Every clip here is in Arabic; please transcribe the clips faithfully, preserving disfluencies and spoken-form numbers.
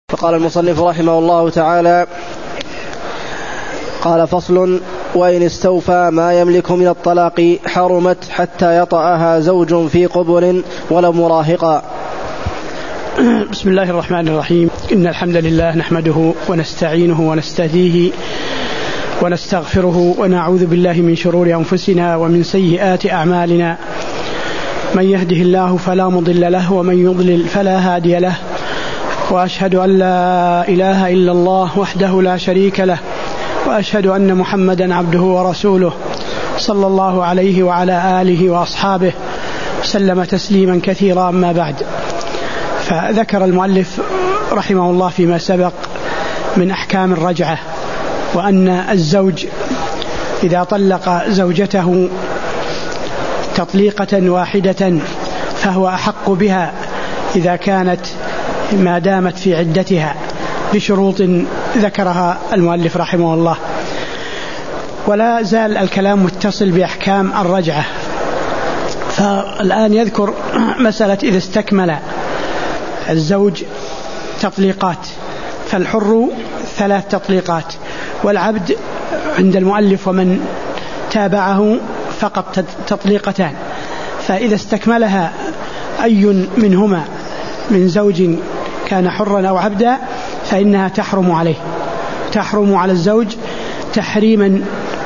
فقال المصنف رحمه الله تعالى: قال: فصل: وإن استوفى ما يملك من الطلاق حرمت حتى يطأها زوج في قبل ولو مراهقا. بسم الله الرحمن الرحيم. إن الحمد لله نحمده ونستعينه ونستهديه ونستغفره ونعوذ بالله من شرور أنفسنا ومن سيئات أعمالنا. من يهده الله فلا مضل له ومن يضلل فلا هادي له، وأشهد أن لا إله إلا الله وحده لا شريك له، وأشهد أن محمدا عبده ورسوله صلى الله عليه وعلى آله وأصحابه سلم تسليما كثيرا. أما بعد، فذكر المؤلف رحمه الله فيما سبق من أحكام الرجعة، وأن الزوج إذا طلق زوجته تطليقة واحدة فهو أحق بها إذا كانت ما دامت في عدتها بشروط ذكرها المؤلف رحمه الله. ولا زال الكلام متصل بأحكام الرجعة. فالآن يذكر مسألة إذا استكمل الزوج تطليقات، فالحر ثلاث تطليقات، والعبد عند المؤلف ومن تابعه فقط تطليقتان. فإذا استكملها أي منهما من زوج كان حرا أو عبدا فإنها تحرم عليه، تحرم على الزوج تحريما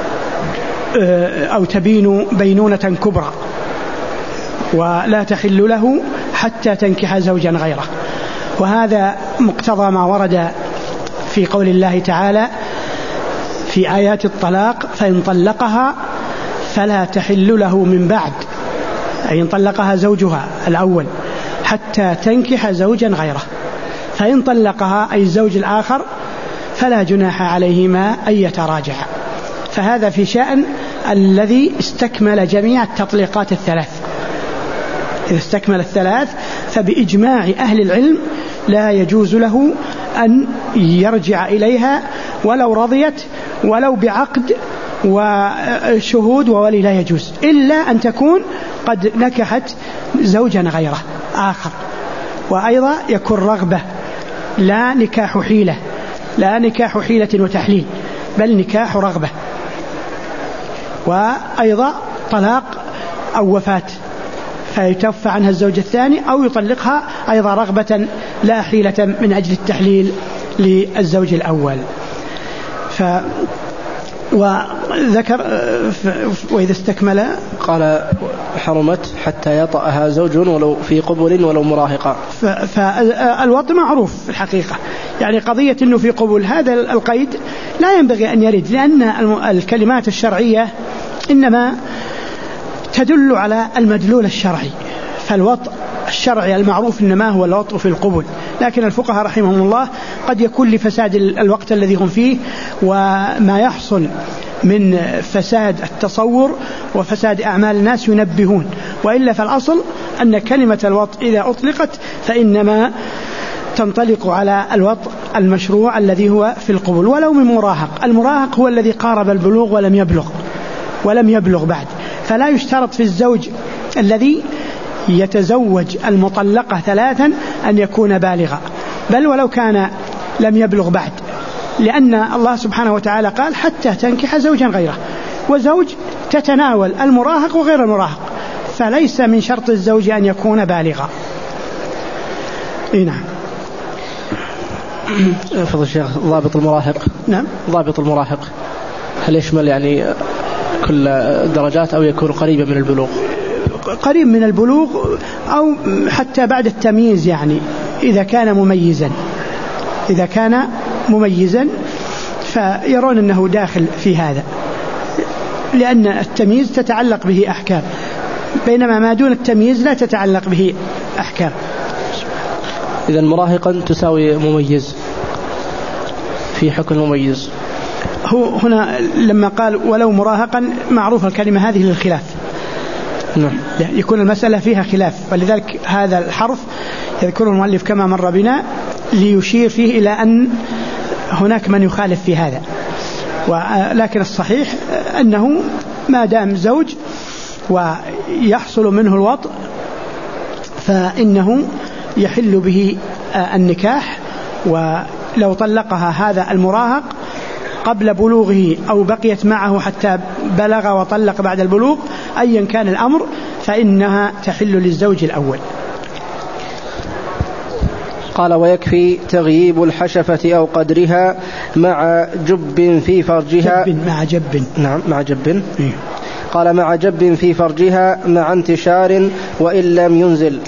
أو تبين بينونة كبرى، ولا تحل له حتى تنكح زوجا غيره. وهذا مقتضى ما ورد في قول الله تعالى في آيات الطلاق: فإن طلقها فلا تحل له من بعد، أي إن طلقها زوجها الأول حتى تنكح زوجا غيره. فإن طلقها أي الزوج الآخر فلا جناح عليهما أن يتراجعا. فهذا في شأن الذي استكمل جميع التطليقات الثلاث. إذا استكمل الثلاث فبإجماع أهل العلم لا يجوز له أن يرجع إليها ولو رضيت ولو بعقد وشهود وولي، لا يجوز إلا أن تكون قد نكحت زوجا غيره آخر. وأيضا يكون رغبة، لا نكاح حيلة، لا نكاح حيلة وتحليل، بل نكاح رغبة. وأيضا طلاق أو وفاة فيتوفى عنها الزوج الثاني أو يطلقها أيضا رغبة لا حيلة من أجل التحليل للزوج الأول. ف وذكر وإذا استكمل قال: حرمت حتى يطأها زوج ولو في قبل ولو مراهقا. فالوطء معروف في الحقيقة، يعني قضية أنه في قبل هذا القيد لا ينبغي أن يرد، لأن الكلمات الشرعية إنما تدل على المدلول الشرعي. فالوطء الشرعي المعروف إنما هو الوطء في القبل، لكن الفقهاء رحمهم الله قد يكون لفساد الوقت الذي هم فيه وما يحصل من فساد التصور وفساد أعمال الناس ينبهون، وإلا فالأصل أن كلمة الوطء إذا أطلقت فإنما تنطلق على الوطء المشروع الذي هو في القبل ولو من مراهق. المراهق هو الذي قارب البلوغ ولم يبلغ ولم يبلغ بعد، فلا يشترط في الزوج الذي يتزوج المطلقة ثلاثا أن يكون بالغا، بل ولو كان لم يبلغ بعد، لأن الله سبحانه وتعالى قال: حتى تنكح زوجا غيره. وزوج تتناول المراهق وغير المراهق، فليس من شرط الزوج أن يكون بالغا. إيه نعم. فضل الشيخ، ضابط المراهق. نعم. ضابط المراهق هل يشمل يعني كل درجات أو يكون قريبا من البلوغ؟ قريب من البلوغ أو حتى بعد التمييز، يعني إذا كان مميزا، إذا كان مميزا فيرون أنه داخل في هذا، لأن التمييز تتعلق به أحكام، بينما ما دون التمييز لا تتعلق به أحكام. إذن مراهقا تساوي مميز في حكم مميز. هو هنا لما قال ولو مراهقا معروف الكلمة هذه للخلاف، نعم. يكون المسألة فيها خلاف، ولذلك هذا الحرف يذكره المؤلف كما مر بنا ليشير فيه إلى أن هناك من يخالف في هذا. ولكن الصحيح أنه ما دام زوج ويحصل منه الوطء فإنه يحل به النكاح ولو طلقها هذا المراهق قبل بلوغه أو بقيت معه حتى بلغ وطلق بعد البلوغ أيا كان الأمر فإنها تحل للزوج الأول. قال ويكفي تغييب الحشفة أو قدرها مع جب في فرجها. جب مع جب. نعم مع جب. إيه. قال مع جب في فرجها مع انتشار وإن لم ينزل.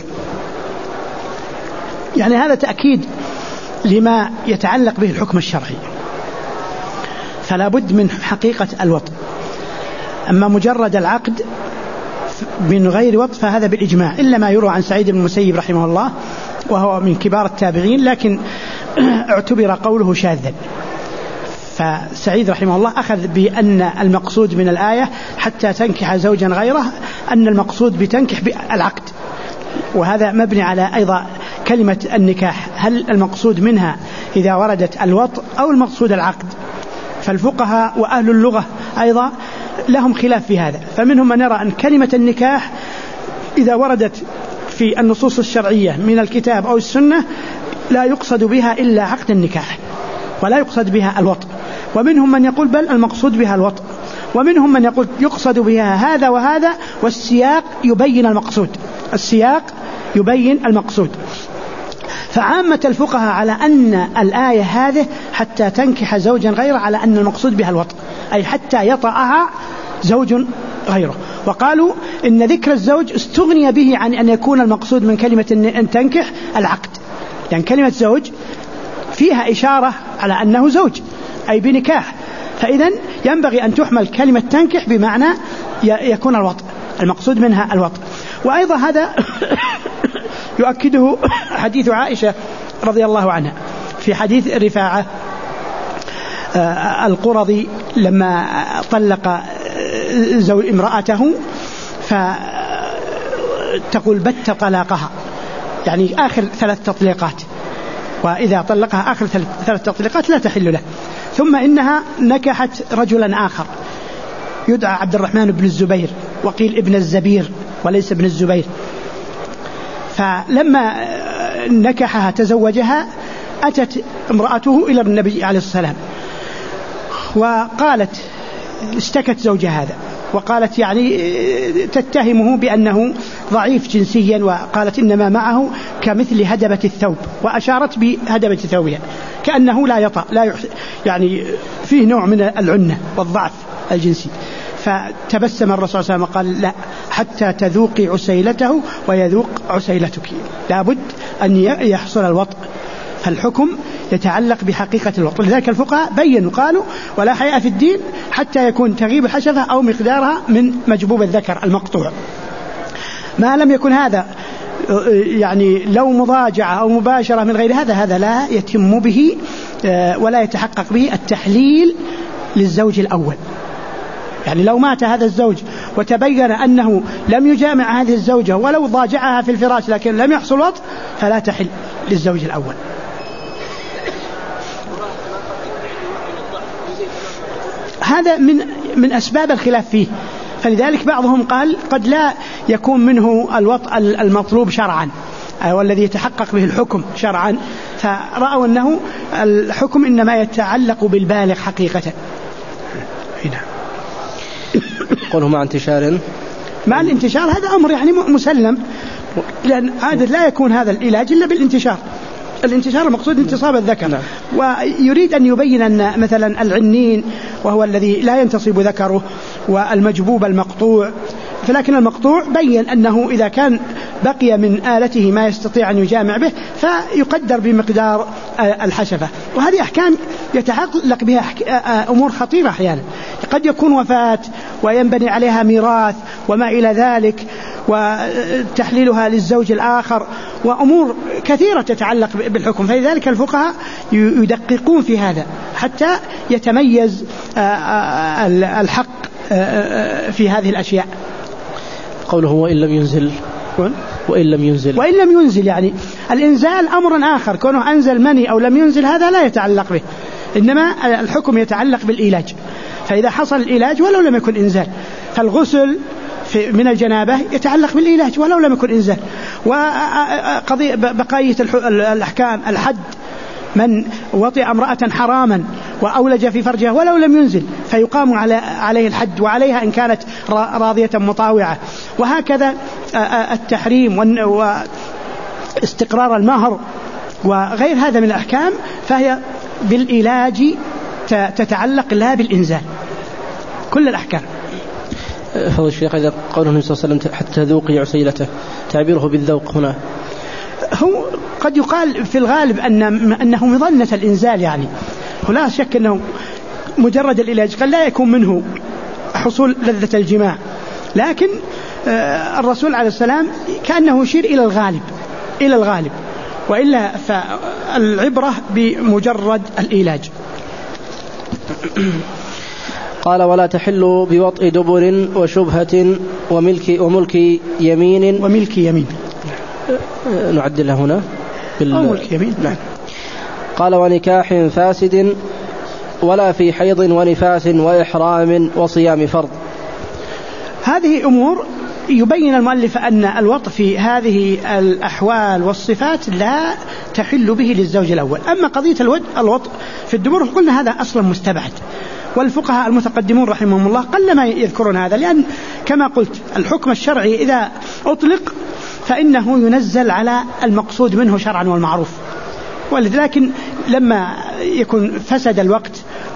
يعني هذا تأكيد لما يتعلق به الحكم الشرعي، فلا بد من حقيقة الوطء. أما مجرد العقد من غير وطء فهذا بالإجماع، إلا ما يروى عن سعيد بن المسيب رحمه الله وهو من كبار التابعين، لكن اعتبر قوله شاذا. فسعيد رحمه الله أخذ بأن المقصود من الآية حتى تنكح زوجا غيره أن المقصود بتنكح بالعقد، وهذا مبني على أيضا كلمة النكاح، هل المقصود منها إذا وردت الوطء أو المقصود العقد؟ فالفقهاء وأهل اللغة أيضا لهم خلاف في هذا، فمنهم من يرى أن كلمة النكاح إذا وردت في النصوص الشرعية من الكتاب أو السنة لا يقصد بها إلا عقد النكاح ولا يقصد بها الوطء، ومنهم من يقول بل المقصود بها الوطء، ومنهم من يقول يقصد بها هذا وهذا والسياق يبين المقصود، السياق يبين المقصود. فعامة الفقهاء على أن الآية هذه حتى تنكح زوجا غيره على أن المقصود بها الوطء، أي حتى يطأها زوج غيره، وقالوا إن ذكر الزوج استغني به عن أن يكون المقصود من كلمة أن تنكح العقد، لأن يعني كلمة زوج فيها إشارة على أنه زوج أي بنكاح، فإذن ينبغي أن تحمل كلمة تنكح بمعنى يكون الوطء المقصود منها الوطء. وأيضا هذا يؤكده حديث عائشة رضي الله عنها في حديث رفاعة القرظي لما طلق زوج امرأته فتقول بت طلاقها، يعني آخر ثلاث تطليقات، وإذا طلقها آخر ثلاث تطليقات لا تحل له. ثم إنها نكحت رجلا آخر يدعى عبد الرحمن بن الزبير، وقيل ابن الزبير وليس ابن الزبير، فلما نكحها تزوجها أتت امرأته إلى النبي عليه السلام وقالت اشتكت زوجها هذا، وقالت يعني تتهمه بأنه ضعيف جنسيا، وقالت إنما معه كمثل هدبة الثوب، وأشارت بهدبة ثوبها كأنه لا يطأ، لا يعني فيه نوع من العنة والضعف الجنسي. فتبسم الرسول صلى الله عليه وسلم وقال لا حتى تذوقي عسيلته ويذوق عسيلتك، لابد أن يحصل الوطء، فالحكم يتعلق بحقيقة الوطء. لذلك الفقهاء بينوا قالوا ولا حياء في الدين حتى يكون تغيب الحشفة أو مقدارها من مجبوب الذكر المقطوع. ما لم يكن هذا يعني لو مضاجعة أو مباشرة من غير هذا هذا لا يتم به ولا يتحقق به التحليل للزوج الأول. يعني لو مات هذا الزوج وتبين أنه لم يجامع هذه الزوجة ولو ضاجعها في الفراش لكن لم يحصل وطء فلا تحل للزوج الأول. هذا من من أسباب الخلاف فيه، فلذلك بعضهم قال قد لا يكون منه الوطء المطلوب شرعا والذي يتحقق به الحكم شرعا، فرأوا أنه الحكم إنما يتعلق بالبالغ حقيقة. هنا قوله مع انتشار، مع الانتشار هذا أمر يعني مسلم، لأن عادة لا يكون هذا العلاج إلا بالانتشار. الانتشار المقصود انتصاب الذكر. نعم. ويريد أن يبين أن مثلا العنين وهو الذي لا ينتصب ذكره والمجبوب المقطوع، فلكن المقطوع بين أنه إذا كان بقي من آلته ما يستطيع أن يجامع به فيقدر بمقدار الحشفة. وهذه أحكام يتعلق بها أمور خطيرة أحيانا، قد يكون وفاة وينبني عليها ميراث وما إلى ذلك، وتحليلها للزوج الآخر، وأمور كثيرة تتعلق بالحكم. فلذلك الفقهاء يدققون في هذا حتى يتميز الحق في هذه الأشياء. قوله وإن لم ينزل، وإن لم ينزل وإن لم ينزل يعني الإنزال أمر آخر، كونه أنزل مني أو لم ينزل هذا لا يتعلق به، إنما الحكم يتعلق بالإيلاج. فإذا حصل الإيلاج ولو لم يكن إنزال، فالغسل من الجنابة يتعلق بالإيلاج ولو لم يكن إنزال. وقضية بقية الأحكام الحد من وطئ امرأة حراما وأولج في فرجها ولو لم ينزل فيقام على عليه الحد وعليها إن كانت راضية مطاوعة. وهكذا التحريم واستقرار المهر وغير هذا من الأحكام فهي بالإيلاج تتعلق لا بالإنزال، كل الأحكام. فضل الشيخ، إذا قوله النبي صلى الله عليه وسلم حتى ذوقي عسيلته، تعبيره بالذوق هنا هو قد يقال في الغالب أن أنه مظنة الإنزال، يعني ولا شك أنه مجرد العلاج قد لا يكون منه حصول لذة الجماع، لكن الرسول عليه السلام كأنه يشير إلى الغالب إلى الغالب وإلا فالعبرة بمجرد العلاج. قال: ولا تحل بوطء دبر وشبهة وملك وملك يمين وملك يمين نعدلها هنا بال... أو ملك يمين. نعم. قال: ونكاح فاسد ولا في حيض ونفاس وإحرام وصيام فرض. هذه أمور يبين المؤلف أن الوطء في هذه الأحوال والصفات لا تحل به للزوج الأول. أما قضية الوطء في الدبر قلنا هذا أصلا مستبعد، والفقهاء المتقدمون رحمهم الله قلما يذكرون هذا، لأن كما قلت الحكم الشرعي إذا أطلق فإنه ينزل على المقصود منه شرعا والمعروف. ولكن لما يكون فسد الوقت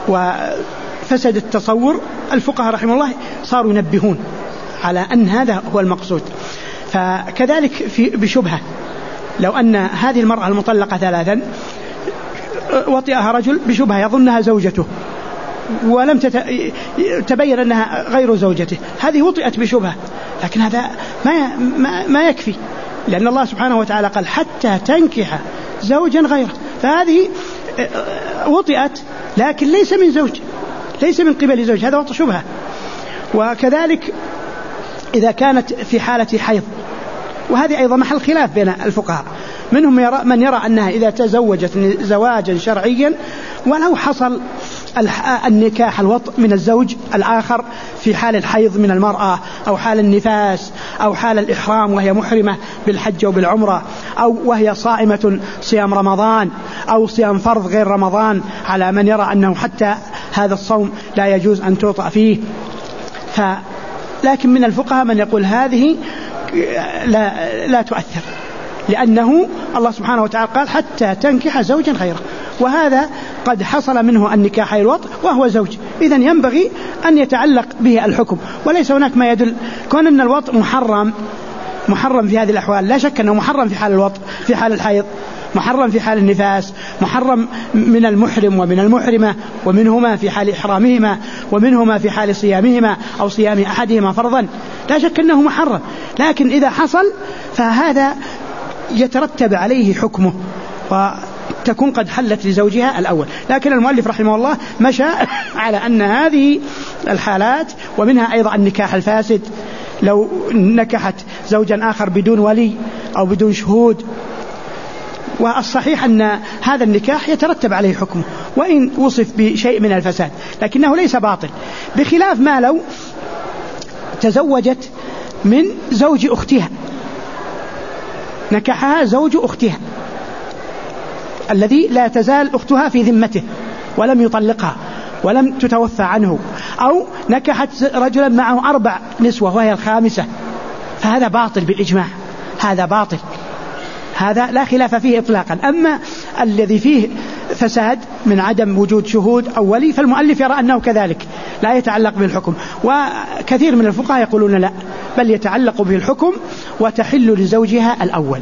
وفسد التصور الفقهاء رحمه الله صاروا ينبهون على أن هذا هو المقصود. فكذلك في بشبهة، لو أن هذه المرأة المطلقة ثلاثا وطئها رجل بشبهة يظنها زوجته ولم تبين أنها غير زوجته، هذه وطئت بشبهة، لكن هذا ما ما, ما يكفي، لأن الله سبحانه وتعالى قال حتى تنكح زوجا غيره، فهذه وطئت لكن ليس من زوج، ليس من قبل زوج، هذا وطئ شبهة. وكذلك إذا كانت في حالة حيض، وهذه أيضا محل خلاف بين الفقهاء، منهم يرى من يرى أنها إذا تزوجت زواجا شرعيا ولو حصل النكاح الوطء من الزوج الآخر في حال الحيض من المرأة أو حال النفاس أو حال الإحرام وهي محرمة بالحج وبالعمرة، أو وهي صائمة صيام رمضان أو صيام فرض غير رمضان، على من يرى أنه حتى هذا الصوم لا يجوز أن توطأ فيه. ف لكن من الفقهاء من يقول هذه لا, لا تؤثر، لأنه الله سبحانه وتعالى قال حتى تنكح زوجا غيره، وهذا قد حصل منه النكاح الوطء وهو زوج، إذن ينبغي أن يتعلق به الحكم، وليس هناك ما يدل كون أن الوطء محرم محرم في هذه الأحوال، لا شك أنه محرم في حال الوطء، في حال الحيض، محرم في حال النفاس، محرم من المحرم ومن المحرمة، ومنهما في حال إحرامهما، ومنهما في حال صيامهما أو صيام أحدهما فرضا، لا شك أنه محرم، لكن إذا حصل فهذا يترتب عليه حكمه وتكون قد حلت لزوجها الأول. لكن المؤلف رحمه الله مشى على أن هذه الحالات، ومنها أيضا النكاح الفاسد، لو نكحت زوجا آخر بدون ولي أو بدون شهود، والصحيح أن هذا النكاح يترتب عليه حكمه وإن وصف بشيء من الفساد، لكنه ليس باطل، بخلاف ما لو تزوجت من زوج أختها، نكحها زوج أختها الذي لا تزال أختها في ذمته ولم يطلقها ولم تتوفى عنه، أو نكحت رجلا معه أربع نسوة وهي الخامسة، فهذا باطل بالإجماع، هذا باطل، هذا لا خلاف فيه إطلاقا. أما الذي فيه فساد من عدم وجود شهود أو ولي فالمؤلف يرى أنه كذلك لا يتعلق بالحكم، وكثير من الفقهاء يقولون لا، بل يتعلق به الحكم وتحل لزوجها الأول.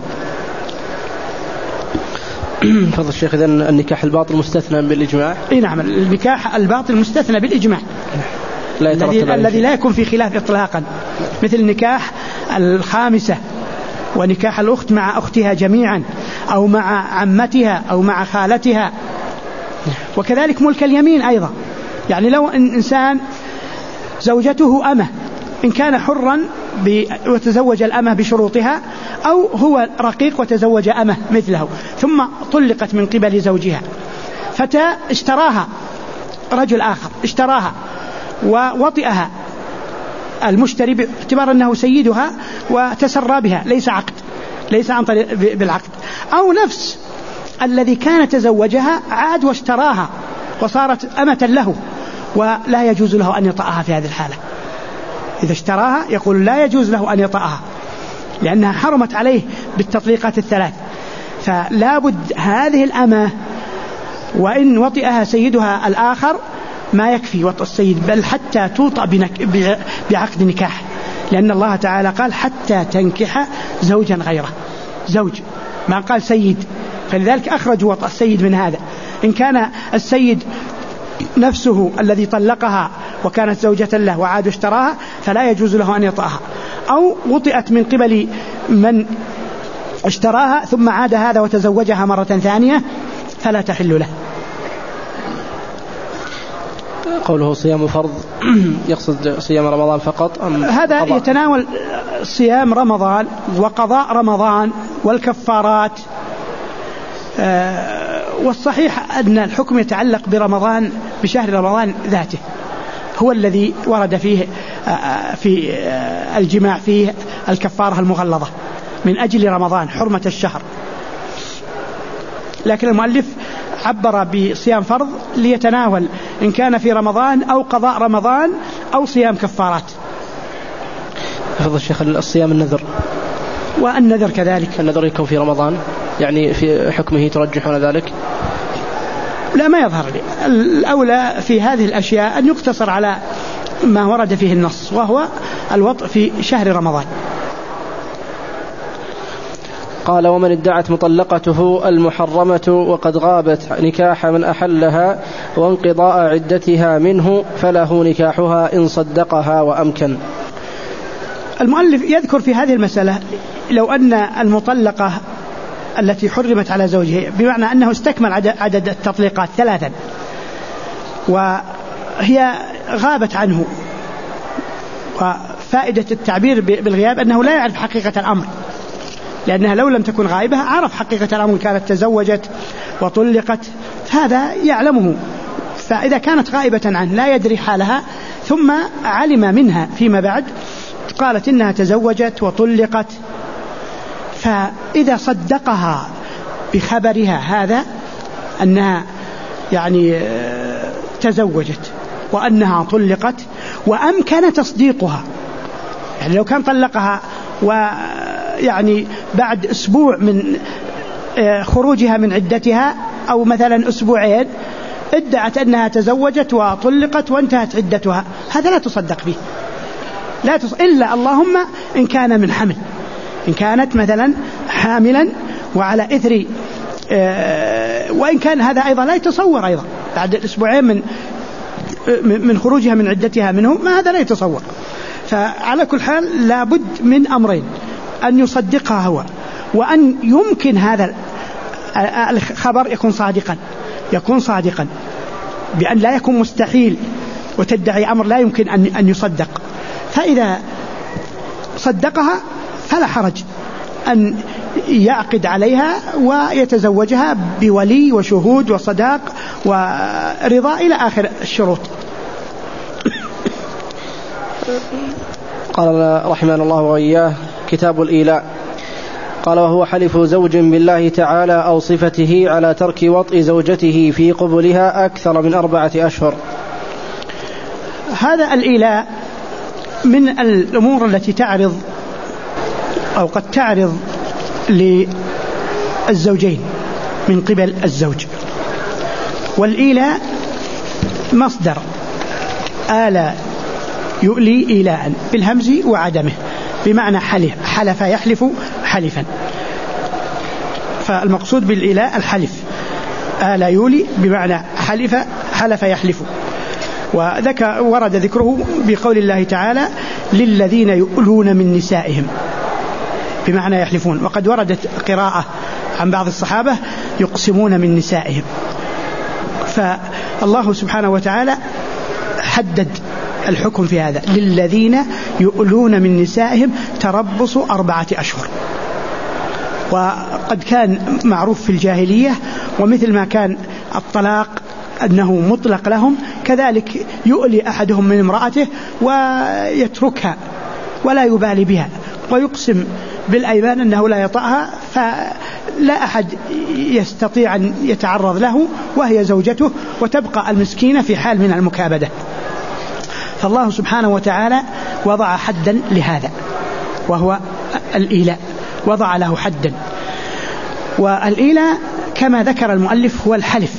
فضل الشيخ، إذن النكاح الباطل مستثنى بالإجماع؟ إيه نعم، النكاح الباطل مستثنى بالإجماع، لا الذي, الذي لا يكون في خلاف إطلاقا، مثل نكاح الخامسة ونكاح الأخت مع أختها جميعا أو مع عمتها أو مع خالتها. وكذلك ملك اليمين أيضا، يعني لو إن إنسان زوجته أمه، إن كان حرا وتزوج الأمة بشروطها، أو هو رقيق وتزوج أمه مثله ثم طلقت من قبل زوجها، فتى اشتراها رجل آخر، اشتراها ووطئها المشتري باعتبار أنه سيدها وتسرى بها، ليس عقد، ليس عن طريق بالعقد، أو نفس الذي كان تزوجها عاد واشتراها وصارت أمة له، ولا يجوز له أن يطأها في هذه الحالة. إذا اشتراها يقول لا يجوز له أن يطأها لأنها حرمت عليه بالتطليقات الثلاث. فلا بد هذه الأمة وإن وطئها سيدها الآخر ما يكفي وطئ السيد، بل حتى توطأ بعقد نكاح، لأن الله تعالى قال حتى تنكح زوجا غيره، زوج ما قال سيد، فلذلك أخرجوا وطئ السيد من هذا. إن كان السيد نفسه الذي طلقها وكانت زوجة له وعاد اشتراها فلا يجوز له أن يطأها، أو وطئت من قبل من اشتراها ثم عاد هذا وتزوجها مرة ثانية فلا تحل له. قوله صيام فرض يقصد صيام رمضان فقط أم هذا قضاء؟ يتناول صيام رمضان وقضاء رمضان والكفارات. آه والصحيح أن الحكم يتعلق برمضان، بشهر رمضان ذاته، هو الذي ورد فيه آه في آه الجماع فيه الكفارة المغلظة من أجل رمضان حرمة الشهر. لكن المؤلف عبر بصيام فرض ليتناول إن كان في رمضان أو قضاء رمضان أو صيام كفارات. حفظ الشيخ الصيام النذر والنذر كذلك، النذر يكون في رمضان يعني في حكمه ترجحون ذلك؟ لا ما يظهر لي. الأولى في هذه الأشياء أن يقتصر على ما ورد فيه النص وهو الوطء في شهر رمضان. قال ومن ادعت مطلقته المحرمة وقد غابت نكاح من أحلها وانقضاء عدتها منه فله نكاحها إن صدقها وأمكن. المؤلف يذكر في هذه المسألة لو أن المطلقة التي حرمت على زوجها بمعنى أنه استكمل عدد التطليقات ثلاثا وهي غابت عنه، وفائدة التعبير بالغياب أنه لا يعرف حقيقة الأمر، لأنها لو لم تكن غائبة عرف حقيقة الأمر، كانت تزوجت وطلقت هذا يعلمه. فإذا كانت غائبة عنه لا يدري حالها ثم علم منها فيما بعد قالت إنها تزوجت وطلقت، فإذا صدقها بخبرها هذا أنها يعني تزوجت وأنها طلقت وأمكن تصديقها، يعني لو كان طلقها ويعني بعد أسبوع من خروجها من عدتها أو مثلا أسبوعين ادعت أنها تزوجت وطلقت وانتهت عدتها، هذا لا تصدق به، لا تص... إلا اللهم إن كان من حمل، إن كانت مثلا حاملا وعلى إثر آه وإن كان هذا أيضا لا يتصور أيضا بعد الأسبوعين من من خروجها من عدتها منه، ما هذا لا يتصور. فعلى كل حال لابد من أمرين، أن يصدقها هو وأن يمكن هذا الخبر يكون صادقا، يكون صادقا بأن لا يكون مستحيل وتدعي أمر لا يمكن أن أن يصدق. فإذا صدقها فلا حرج أن يعقد عليها ويتزوجها بولي وشهود وصداق ورضا إلى آخر الشروط. قال رحمه الله وإياه كتاب الإيلاء. قال وهو حلف زوج بالله تعالى أو صفته على ترك وطء زوجته في قبلها أكثر من أربعة أشهر. هذا الإيلاء من الأمور التي تعرض أو قد تعرض للزوجين من قبل الزوج. والإيلاء مصدر آل يؤلي إيلاء بالهمز وعدمه بمعنى حلف، حلف يحلف حلفا، فالمقصود بالإيلاء الحلف، آل يولي بمعنى حلف حلف يحلف. وذكر ورد ذكره بقول الله تعالى للذين يؤلون من نسائهم بمعنى يحلفون، وقد وردت قراءة عن بعض الصحابة يقسمون من نسائهم. فالله سبحانه وتعالى حدد الحكم في هذا للذين يؤلون من نسائهم تربص أربعة أشهر. وقد كان معروف في الجاهلية ومثل ما كان الطلاق أنه مطلق لهم كذلك يؤلي أحدهم من امرأته ويتركها ولا يبالي بها ويقسم بالأيمان أنه لا يطأها، فلا أحد يستطيع أن يتعرض له وهي زوجته، وتبقى المسكينة في حال من المكابدة. فالله سبحانه وتعالى وضع حدا لهذا وهو الإيلاء، وضع له حدا. والإيلاء كما ذكر المؤلف هو الحلف،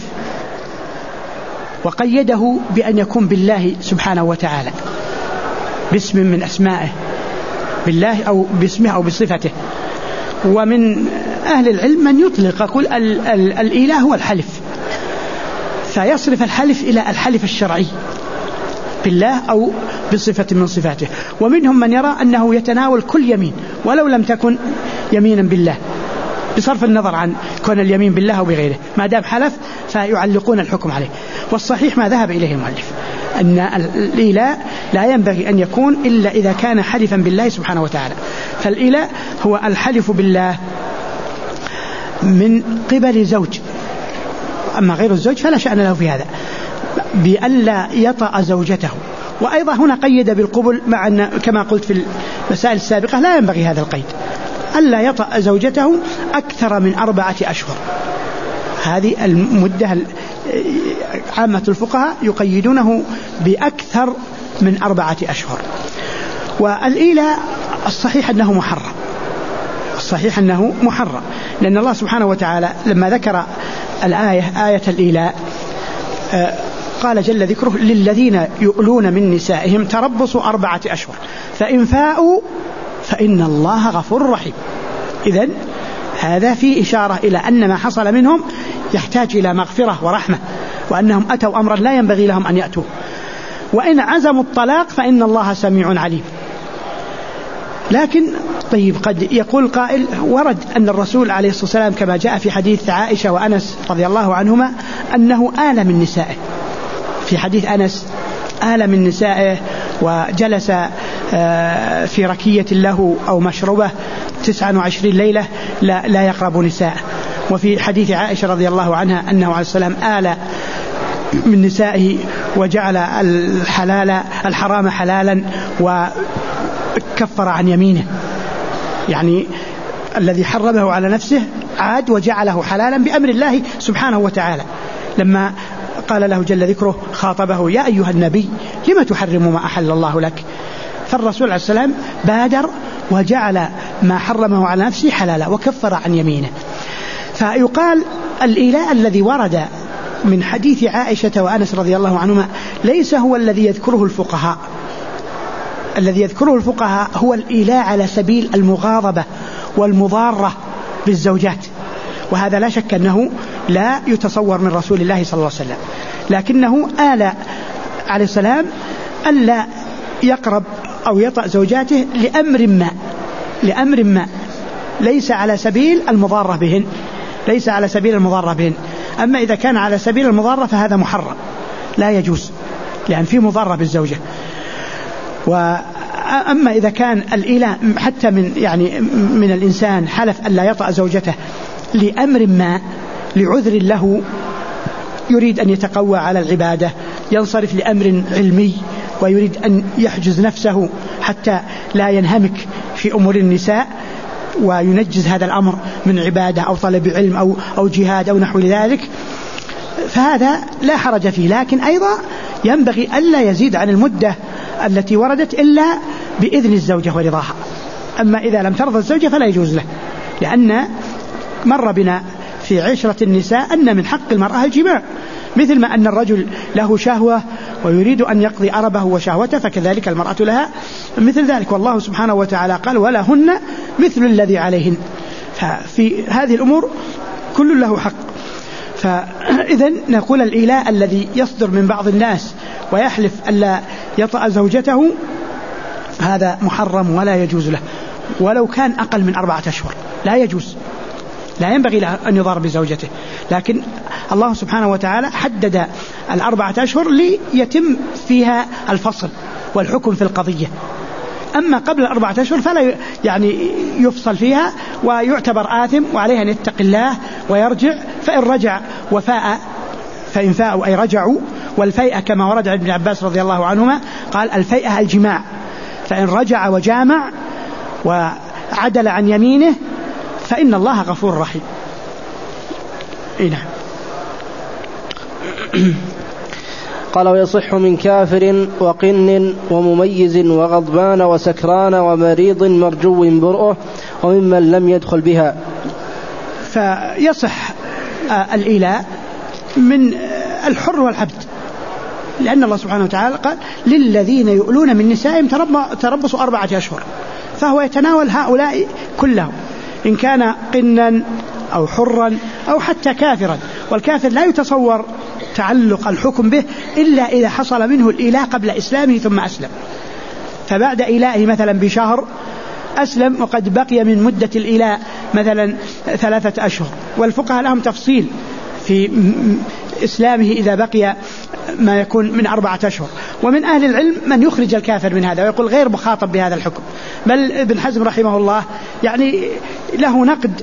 وقيده بأن يكون بالله سبحانه وتعالى باسم من أسمائه، بالله أو باسمه أو بصفته. ومن أهل العلم من يطلق يقول الإله هو الحلف، فيصرف الحلف إلى الحلف الشرعي بالله أو بصفة من صفاته. ومنهم من يرى أنه يتناول كل يمين ولو لم تكن يمينا بالله، بصرف النظر عن كون اليمين بالله أو بغيره، ما دام حلف فيعلقون الحكم عليه. والصحيح ما ذهب إليه المؤلف أن الإله لا ينبغي أن يكون إلا إذا كان حلفا بالله سبحانه وتعالى. فالإله هو الحلف بالله من قبل زوج، أما غير الزوج فلا شأن له في هذا، بألا يطأ زوجته. وأيضا هنا قيد بالقبل، مع أن كما قلت في المسائل السابقة لا ينبغي هذا القيد، ألا يطأ زوجته أكثر من أربعة أشهر. هذه المدة عامة الفقهاء يقيدونه بأكثر من أربعة أشهر. والإيلاء الصحيح أنه محرم، الصحيح أنه محرم، لأن الله سبحانه وتعالى لما ذكر الآية آية الإيلاء قال جل ذكره للذين يؤلون من نسائهم تربصوا أربعة أشهر فإن فاءوا فإن الله غفور رحيم. إذن هذا فيه إشارة إلى أن ما حصل منهم يحتاج إلى مغفرة ورحمة، وأنهم أتوا أمرا لا ينبغي لهم أن يأتوا. وإن عزموا الطلاق فإن الله سميع عليم. لكن طيب قد يقول قائل ورد أن الرسول عليه الصلاة والسلام كما جاء في حديث عائشة وأنس رضي الله عنهما أنه آل من نسائه، في حديث أنس آل من نسائه وجلس في ركية له أو مشربة تسعة وعشرين ليلة لا, لا يقرب نساء. وفي حديث عائشة رضي الله عنها أنه عليه السلام آل من نسائه وجعل الحلال الحرام حلالا وكفر عن يمينه، يعني الذي حرمه على نفسه عاد وجعله حلالا بأمر الله سبحانه وتعالى. لما قال له جل ذكره خاطبه يا أيها النبي لما تحرم ما أحل الله لك، فالرسول عليه السلام بادر وجعل ما حرمه على نفسه حلالا وكفر عن يمينه. فيقال الإيلاء الذي ورد من حديث عائشة وأنس رضي الله عنهما ليس هو الذي يذكره الفقهاء. الذي يذكره الفقهاء هو الإيلاء على سبيل المغاضبة والمضارة بالزوجات، وهذا لا شك أنه لا يتصور من رسول الله صلى الله عليه وسلم، لكنه آل عليه السلام ألا يقرب أو يطأ زوجاته لأمر ما لأمر ما ليس على سبيل المضارة بهن ليس على سبيل المضارة بهن. أما إذا كان على سبيل المضارة فهذا محرم لا يجوز، لأن فيه مضارة بالزوجة. وأما إذا كان الإله حتى من يعني من الإنسان حلف ألا يطأ زوجته لأمر ما، لعذر له يريد أن يتقوى على العبادة، ينصرف لأمر علمي ويريد أن يحجز نفسه حتى لا ينهمك في أمور النساء وينجز هذا الأمر من عبادة أو طلب علم أو, أو جهاد أو نحو ذلك، فهذا لا حرج فيه. لكن أيضا ينبغي ألا يزيد عن المدة التي وردت إلا بإذن الزوجة ورضاها. أما إذا لم ترضى الزوجة فلا يجوز له، لأن مر بنا في عشرة النساء أن من حق المرأة الجماع، مثل ما أن الرجل له شهوة ويريد أن يقضي أربه وشهوته فكذلك المرأة لها مثل ذلك. والله سبحانه وتعالى قال ولهن مثل الذي عليهن، ففي هذه الأمور كل له حق. فإذن نقول الإيلاء الذي يصدر من بعض الناس ويحلف ألا يطأ زوجته هذا محرم ولا يجوز له، ولو كان أقل من أربعة أشهر لا يجوز، لا ينبغي له أن يضار بزوجته. لكن الله سبحانه وتعالى حدد الأربعة أشهر ليتم فيها الفصل والحكم في القضية. أما قبل الأربعة أشهر فلا يعني يفصل فيها ويعتبر آثم، وعليه أن يتقي الله ويرجع، فإن رجع وفاء فإن فاءوا أي رجعوا. والفيئة كما ورد عن ابن عباس رضي الله عنهما قال الفيئة الجماع، فإن رجع وجامع عدل عن يمينه فإن الله غفور رحيم. نعم. قال ويصح من كافر وقن ومميز وغضبان وسكران ومريض مرجو برؤه وممن لم يدخل بها. فيصح الإيلاء من الحر والعبد، لأن الله سبحانه وتعالى قال للذين يؤلون من نسائهم تربصوا أربعة أشهر، فهو يتناول هؤلاء كلهم إن كان قنا أو حرا أو حتى كافرا. والكافر لا يتصور تعلق الحكم به إلا إذا حصل منه الإيلاء قبل إسلامه ثم أسلم، فبعد إيلائه مثلا بشهر أسلم وقد بقي من مدة الإيلاء مثلا ثلاثة أشهر، والفقهاء لهم تفصيل في إسلامه إذا بقي ما يكون من أربعة أشهر. ومن أهل العلم من يخرج الكافر من هذا ويقول غير مخاطب بهذا الحكم، بل ابن حزم رحمه الله يعني له نقد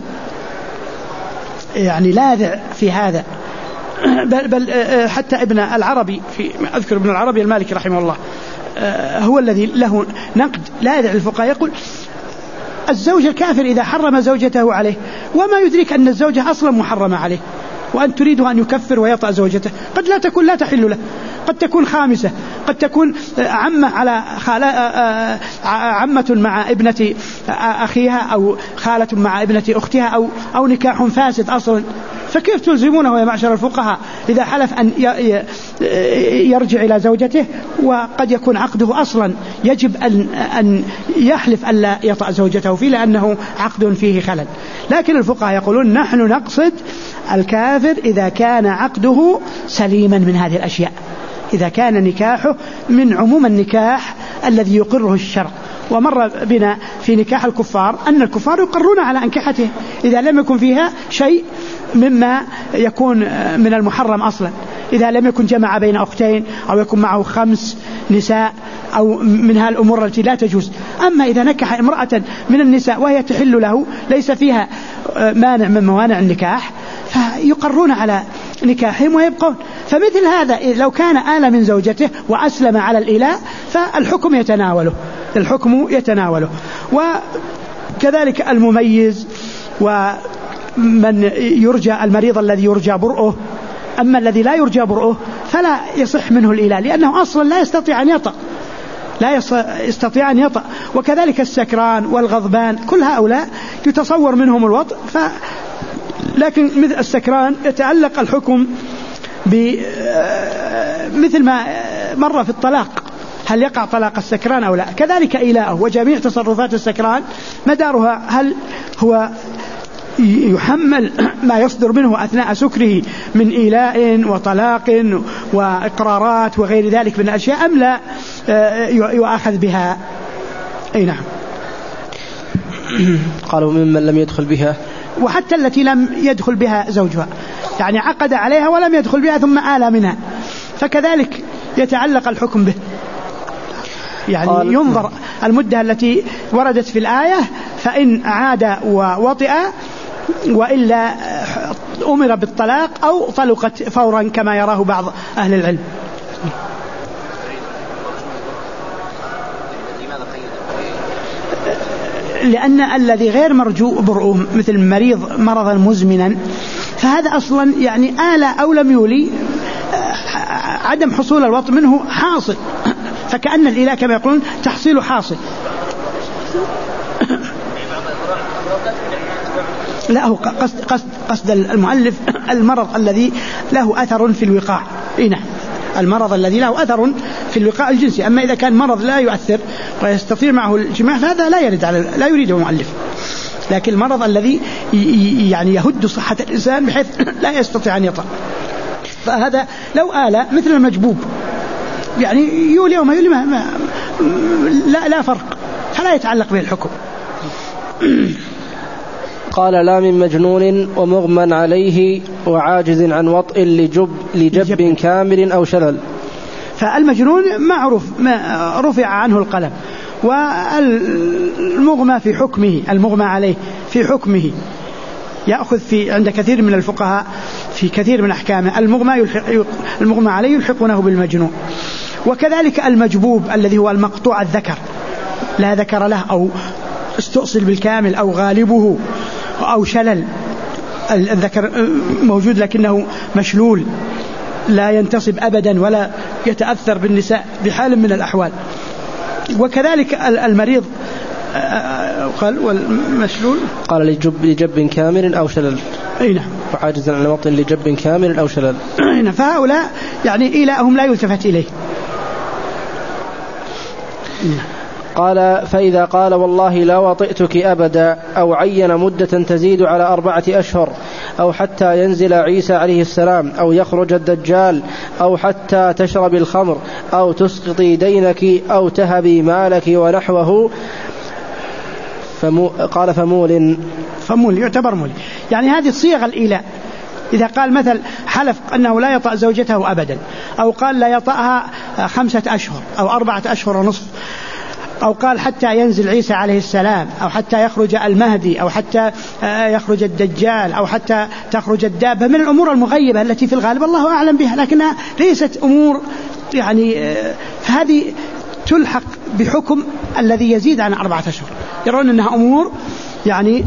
يعني لاذع في هذا، بل, بل حتى ابن العربي في أذكر ابن العربي المالكي رحمه الله هو الذي له نقد لاذع الفقهاء، يقول الزوج الكافر إذا حرم زوجته عليه وما يدرك أن الزوجة أصلا محرمة عليه، وأن تريد أن يكفر ويطأ زوجته، قد لا تكون لا تحل له، قد تكون خامسة، قد تكون عمة على خالة عمة مع ابنة أخيها أو خالة مع ابنة أختها أو أو نكاح فاسد أصلا، فكيف تلزمونه يا معشر الفقهاء إذا حلف أن يرجع إلى زوجته وقد يكون عقده أصلا يجب أن أن يحلف ألا يطأ زوجته فيه لأنه عقد فيه خلل. لكن الفقهاء يقولون نحن نقصد الكافر إذا كان عقده سليما من هذه الأشياء، إذا كان نكاحه من عموم النكاح الذي يقره الشرع. ومر بنا في نكاح الكفار أن الكفار يقرون على أنكحته إذا لم يكن فيها شيء مما يكون من المحرم أصلا، إذا لم يكن جمع بين أختين أو يكون معه خمس نساء أو منها الأمور التي لا تجوز. أما إذا نكح امرأة من النساء وهي تحل له ليس فيها مانع من موانع النكاح فيقرون على نكاحهم ويبقون. فمثل هذا لو كان آل من زوجته وأسلم على الإيلاء فالحكم يتناوله الحكم يتناوله وكذلك المميز ومن يرجى المريض الذي يرجى برؤه. أما الذي لا يرجى برؤه فلا يصح منه الإيلاء لأنه أصلا لا يستطيع أن يطأ لا يستطيع أن يطأ. وكذلك السكران والغضبان كل هؤلاء يتصور منهم الوطء، ف لكن مثل السكران يتعلق الحكم بمثل ما مر في الطلاق، هل يقع طلاق السكران أو لا، كذلك إيلاءه. وجميع تصرفات السكران مدارها هل هو يحمل ما يصدر منه أثناء سكره من إيلاء وطلاق وإقرارات وغير ذلك من الأشياء أم لا يؤخذ بها. أي نعم. قالوا ممن لم يدخل بها، وحتى التي لم يدخل بها زوجها، يعني عقد عليها ولم يدخل بها ثم آل منها، فكذلك يتعلق الحكم به. يعني ينظر المدة التي وردت في الآية، فإن عاد ووطئ وإلا أمر بالطلاق أو طلقت فورا كما يراه بعض أهل العلم. لأن الذي غير مرجو برؤه مثل مريض مرضا مزمنا فهذا أصلا يعني آل أو لم يولي عدم حصول الوطء منه حاصل، فكأن الإله كما يقولون تحصيل حاصل. لا هو قصد, قصد, قصد المؤلف المرض الذي له أثر في الوقاع. إيه المرض الذي له أثر في الوقاع الجنسي. أما إذا كان مرض لا يؤثر ويستطيع معه الجماع فهذا لا يرد على لا يريده المؤلف. لكن المرض الذي يعني يهد صحة الإنسان بحيث لا يستطيع أن يطأ فهذا لو آل مثل المجبوب يعني يولي وما يولي ما ما لا لا فرق، فلا يتعلق به الحكم. قال لا من مجنون ومغمى عليه وعاجز عن وطء لجب, لجب كامل أو شلل. فالمجنون معروف ما رفع عنه القلم، والمغمى في حكمه المغمى عليه في حكمه يأخذ في عند كثير من الفقهاء في كثير من أحكامه المغمى, يلحق المغمى عليه يلحقونه بالمجنون. وكذلك المجبوب الذي هو المقطوع الذكر لا ذكر له أو استؤصل بالكامل أو غالبه أو شلل، الذكر موجود لكنه مشلول لا ينتصب أبدا ولا يتأثر بالنساء بحال من الأحوال. وكذلك المريض قال والمشلول قال لجب, لجب كامل أو شلل، أي نعم، وعاجزا عن الوطن لجب كامل أو شلل. نعم. فهؤلاء يعني إيلاءهم لا يلتفت إليه. قال فإذا قال والله لا وطئتك أبدا، أو عين مدة تزيد على أربعة أشهر، أو حتى ينزل عيسى عليه السلام، أو يخرج الدجال، أو حتى تشرب الخمر، أو تسقطي دينك، أو تهبي مالك ونحوه، فمو قال فمول فمول يعتبر مول. يعني هذه صيغ الإيلاء. إذا قال مثل حلف أنه لا يطأ زوجته أبدا، أو قال لا يطأها خمسة أشهر أو أربعة أشهر ونصف، أو قال حتى ينزل عيسى عليه السلام، أو حتى يخرج المهدي، أو حتى يخرج الدجال، أو حتى تخرج الدابة، من الأمور المغيبة التي في الغالب الله أعلم بها لكنها ليست أمور يعني، فهذه تلحق بحكم الذي يزيد عن أربعة أشهر. يرون أنها أمور يعني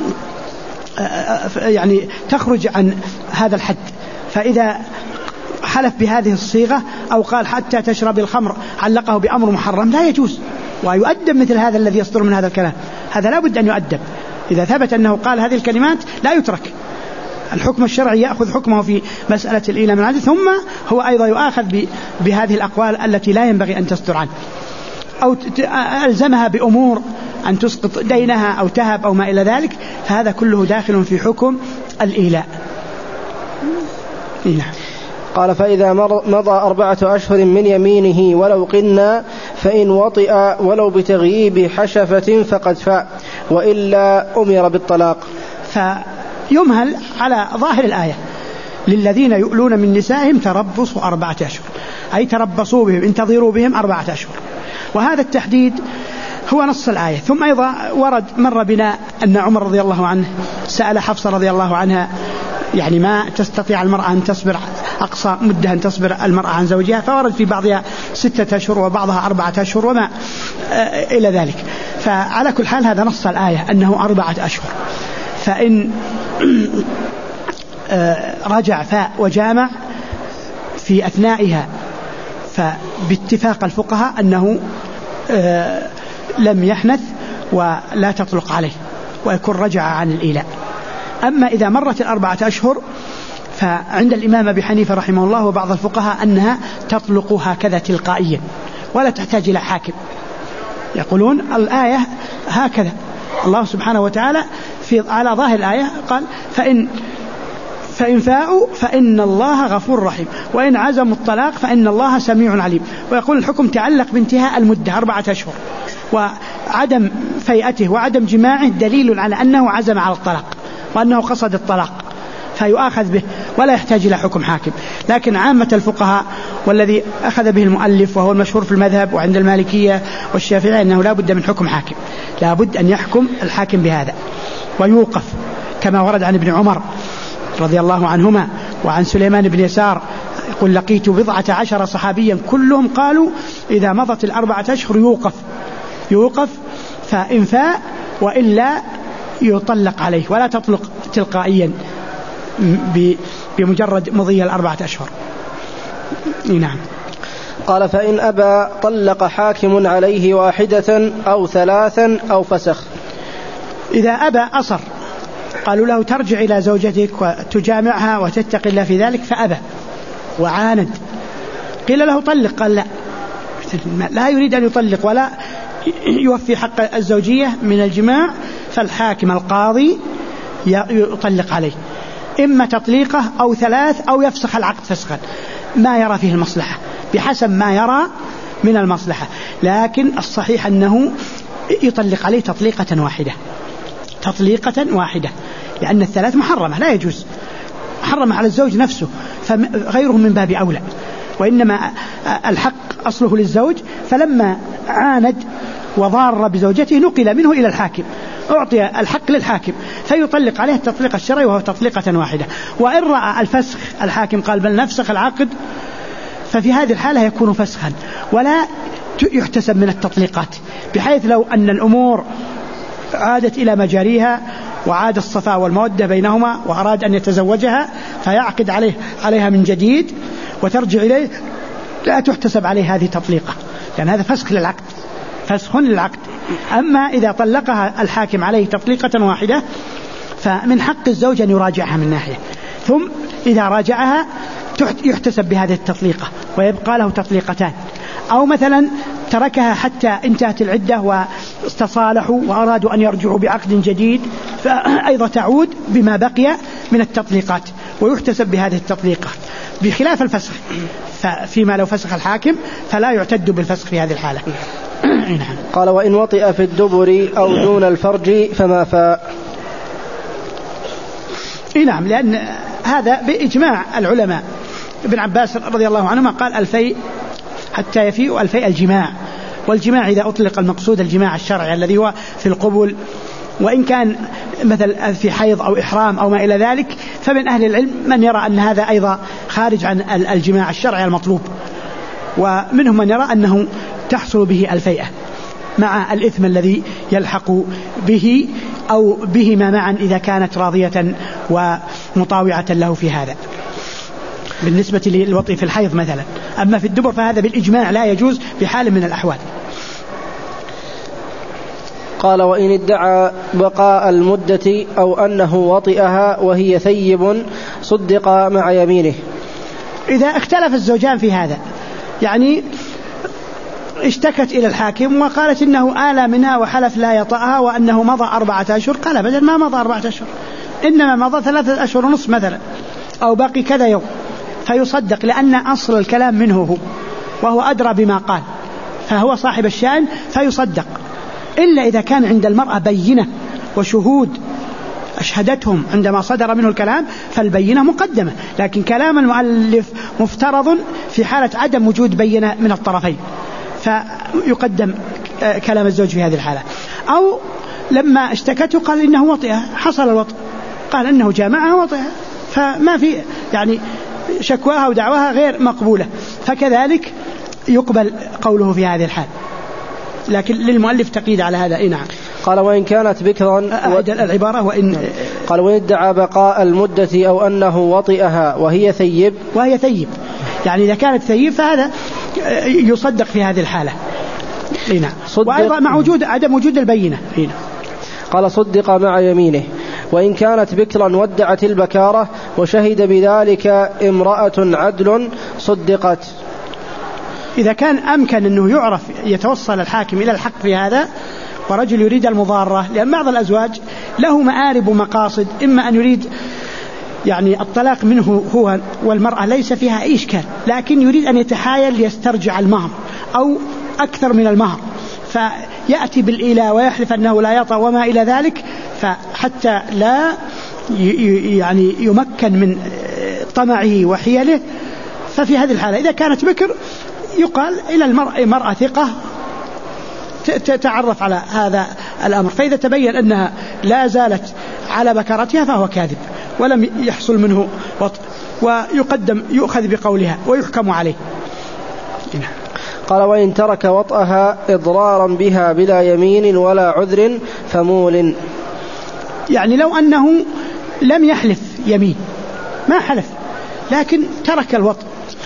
يعني تخرج عن هذا الحد. فإذا حلف بهذه الصيغة أو قال حتى تشرب الخمر علقه بأمر محرم لا يجوز، ويؤدب مثل هذا الذي يصدر من هذا الكلام. هذا لا بد أن يؤدب. إذا ثبت أنه قال هذه الكلمات لا يترك. الحكم الشرعي يأخذ حكمه في مسألة الإيلاء من العدل، ثم هو أيضا يؤاخذ بهذه الأقوال التي لا ينبغي أن تصدر عنه، أو ألزمها بأمور أن تسقط دينها أو تهب أو ما إلى ذلك، فهذا كله داخل في حكم الإيلاء. إيه. قال فإذا مضى أربعة أشهر من يمينه ولو قلنا، فإن وطئ ولو بتغييب حشفة فقد فاء، وإلا أمر بالطلاق. فيمهل على ظاهر الآية: للذين يؤلون من نسائهم تربص أربعة أشهر، أي تربصوا بهم، انتظروا بهم أربعة أشهر. وهذا التحديد هو نص الآية. ثم أيضا ورد مر بنا أن عمر رضي الله عنه سأل حفصة رضي الله عنها يعني ما تستطيع المرأة أن تصبر أقصى مدة أن تصبر المرأة عن زوجها، فورد في بعضها ستة أشهر وبعضها أربعة أشهر وما إلى ذلك. فعلى كل حال هذا نص الآية أنه أربعة أشهر. فإن رجع فاء وجامع في أثنائها فباتفاق الفقهاء أنه لم يحنث ولا تطلق عليه ويكون رجع عن الإيلاء. أما إذا مرت الأربعة أشهر فعند الإمام أبي حنيفة رحمه الله وبعض الفقهاء أنها تطلق هكذا تلقائيا ولا تحتاج إلى حاكم. يقولون الآية هكذا، الله سبحانه وتعالى في على ظاهر الآية قال فإن فإن فاءوا فإن الله غفور رحيم، وإن عزموا الطلاق فإن الله سميع عليم. ويقول الحكم تعلق بانتهاء المدة أربعة أشهر، وعدم فيئته وعدم جماعه دليل على أنه عزم على الطلاق وأنه قصد الطلاق، فيؤاخذ به ولا يحتاج إلى حكم حاكم. لكن عامة الفقهاء والذي أخذ به المؤلف وهو المشهور في المذهب وعند المالكية والشافعية أنه لا بد من حكم حاكم، لا بد أن يحكم الحاكم بهذا ويوقف، كما ورد عن ابن عمر رضي الله عنهما وعن سليمان بن يسار يقول لقيت بضعة عشر صحابيا كلهم قالوا إذا مضت الأربعة أشهر يوقف يوقف فإن فاء وإلا يطلق عليه ولا تطلق تلقائيا بمجرد مضي الأربعة أشهر. نعم. قال فإن أبى طلق حاكم عليه واحدة أو ثلاثا أو فسخ. إذا أبى أصر، قالوا له ترجع إلى زوجتك وتجامعها وتتقي الله في ذلك، فأبى وعاند، قيل له طلق، قال لا لا يريد أن يطلق ولا يوفي حق الزوجية من الجماع، فالحاكم القاضي يطلق عليه إما تطليقه أو ثلاث أو يفسخ العقد فسخا ما يرى فيه المصلحة بحسب ما يرى من المصلحة. لكن الصحيح أنه يطلق عليه تطليقة واحدة تطليقة واحدة لأن الثلاث محرمة لا يجوز، محرمة على الزوج نفسه، فغيره من باب أولى، وإنما الحق أصله للزوج، فلما عاند وضار بزوجته نقل منه إلى الحاكم، أعطي الحق للحاكم فيطلق عليه التطليق الشرعي وهو تطليقة واحدة. وإن رأى الفسخ الحاكم قال بل نفسخ العقد، ففي هذه الحالة يكون فسخا ولا يحتسب من التطليقات، بحيث لو أن الأمور عادت إلى مجاريها وعاد الصفاء والمودة بينهما وأراد أن يتزوجها فيعقد عليه عليها من جديد وترجع إليه، لا تحتسب عليه هذه تطليقة، لأن يعني هذا فسخ للعقد، فسخ للعقد. أما إذا طلقها الحاكم عليه تطليقة واحدة فمن حق الزوج أن يراجعها من ناحية، ثم إذا راجعها يحتسب بهذه التطليقة ويبقى له تطليقتان. أو مثلا تركها حتى انتهت العدة واستصالحوا وأرادوا أن يرجعوا بعقد جديد فأيضا تعود بما بقي من التطليقات ويحتسب بهذه التطليقة، بخلاف الفسخ. فيما لو فسخ الحاكم فلا يعتد بالفسخ في هذه الحالة. قال وإن وطئ في الدبر أو دون الفرج فما فاء. نعم، لأن هذا بإجماع العلماء. ابن عباس رضي الله عنهما قال الفيء حتى يفيء الفيء الجماع، والجماع إذا أطلق المقصود الجماع الشرعي الذي هو في القبول، وإن كان مثل في حيض أو إحرام أو ما إلى ذلك، فمن أهل العلم من يرى أن هذا أيضا خارج عن الجماع الشرعي المطلوب، ومنهم من يرى أنه تحصل به الفيئة مع الإثم الذي يلحق به أو بهما معا إذا كانت راضية ومطاوعة له في هذا، بالنسبة للوطئ في الحيض مثلا. أما في الدبر فهذا بالإجماع لا يجوز بحال من الأحوال. قال وإن ادعى بقاء المدة أو أنه وطئها وهي ثيب صدق مع يمينه. إذا اختلف الزوجان في هذا، يعني اشتكت إلى الحاكم وقالت إنه آلى منها وحلف لا يطأها وأنه مضى أربعة أشهر، قال بدل ما مضى أربعة أشهر إنما مضى ثلاثة أشهر ونصف مثلا، أو باقي كذا يوم، فيصدق لأن أصل الكلام منه هو وهو أدرى بما قال، فهو صاحب الشأن فيصدق. إلا إذا كان عند المرأة بينة وشهود أشهدتهم عندما صدر منه الكلام فالبينة مقدمة، لكن كلام المؤلف مفترض في حالة عدم وجود بينة من الطرفين، فيقدم كلام الزوج في هذه الحالة. أو لما اشتكته قال إنه وطئها، حصل الوطئ، قال إنه جامعها وطئها، فما في يعني شكواها ودعواها غير مقبولة، فكذلك يقبل قوله في هذه الحال. لكن للمؤلف تقييد على هذا. إيه نعم. قال وإن كانت بكرا أعد العبارة وإن قال وإن ادعى بقاء المدة أو أنه وطئها وهي ثيب وهي ثيب يعني إذا كانت ثيب فهذا يصدق في هذه الحالة. إيه نعم. وأيضا مع وجود عدم وجود البينة. إيه نعم. قال صدق مع يمينه. وإن كانت بكرا ودعت البكارة وشهد بذلك امرأة عدل صدقت. إذا كان أمكن أنه يعرف يتوصل الحاكم إلى الحق في هذا، ورجل يريد المضارة، لأن بعض الأزواج له مآرب ومقاصد، إما أن يريد يعني الطلاق منه هو والمرأة ليس فيها أي إشكال، لكن يريد أن يتحايل ليسترجع المهر أو أكثر من المهر، فيأتي بالإله ويحلف أنه لا يطأ وما إلى ذلك، فحتى لا يعني يمكن من طمعه وحيله. ففي هذه الحالة إذا كانت بكر يقال إلى المرأة مرأة ثقة تتعرف على هذا الأمر، فإذا تبين أنها لا زالت على بكرتها فهو كاذب ولم يحصل منه وطء، ويقدم يؤخذ بقولها ويحكم عليه. قال وإن ترك وطئها إضرارا بها بلا يمين ولا عذر فمول. يعني لو أنه لم يحلف يمين، ما حلف لكن ترك الوطء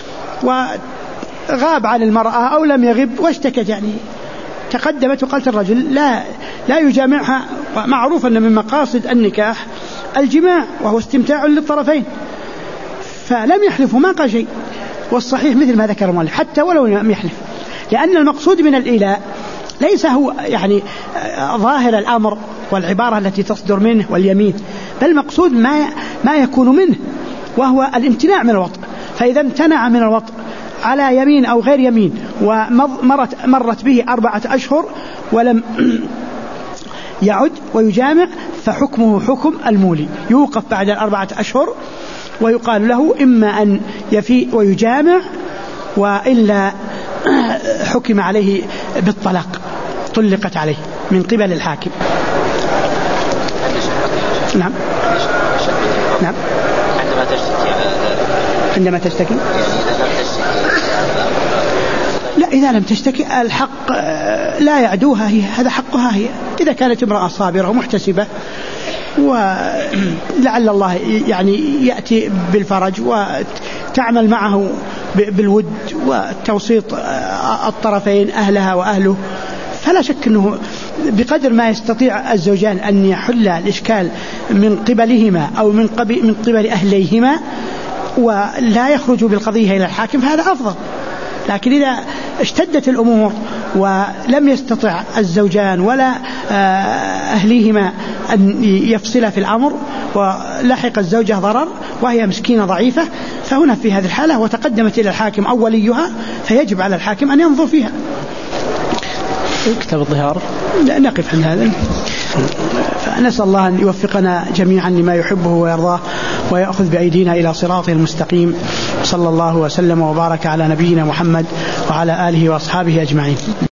وغاب عن المرأة أو لم يغب واشتكت، يعني تقدمت وقالت الرجل لا لا يجامعها، معروف أن من مقاصد النكاح الجماع وهو استمتاع للطرفين، فلم يحلف وما قال شيء. والصحيح مثل ما ذكر المؤلف حتى ولو لم يحلف، لأن المقصود من الإيلاء ليس هو يعني ظاهر الأمر والعبارة التي تصدر منه واليمين، بل المقصود ما ما يكون منه وهو الامتناع من الوطء. فإذا امتنع من الوطء على يمين أو غير يمين ومرت مرت به أربعة أشهر ولم يعد ويجامع، فحكمه حكم المولي، يوقف بعد الأربعة أشهر ويقال له إما أن يفيء ويجامع وإلا حكم عليه بالطلاق، طلقت عليه من قبل الحاكم. نعم نعم. عندما تشتكي عندما تشتكي لا، إذا لم تشتكي الحق لا يعدوها هي، هذا حقها هي. إذا كانت امرأة صابرة ومحتسبة ولعل الله يعني يأتي بالفرج وتعمل معه بالود وتوسيط الطرفين أهلها وأهله، فلا شك أنه بقدر ما يستطيع الزوجان أن يحل الإشكال من قبلهما أو من قبل, من قبل أهليهما ولا يخرجوا بالقضية إلى الحاكم فهذا أفضل. لكن إذا اشتدت الأمور ولم يستطع الزوجان ولا أهليهما أن يفصل في الأمر ولحق الزوجة ضرر وهي مسكينة ضعيفة، فهنا في هذه الحالة وتقدمت إلى الحاكم أو وليها فيجب على الحاكم أن ينظر فيها. كتاب الظهار نقف عن هذا، فنسأل الله أن يوفقنا جميعا لما يحبه ويرضاه ويأخذ بأيدينا إلى صراطه المستقيم. صلى الله وسلم وبارك على نبينا محمد وعلى آله وأصحابه أجمعين.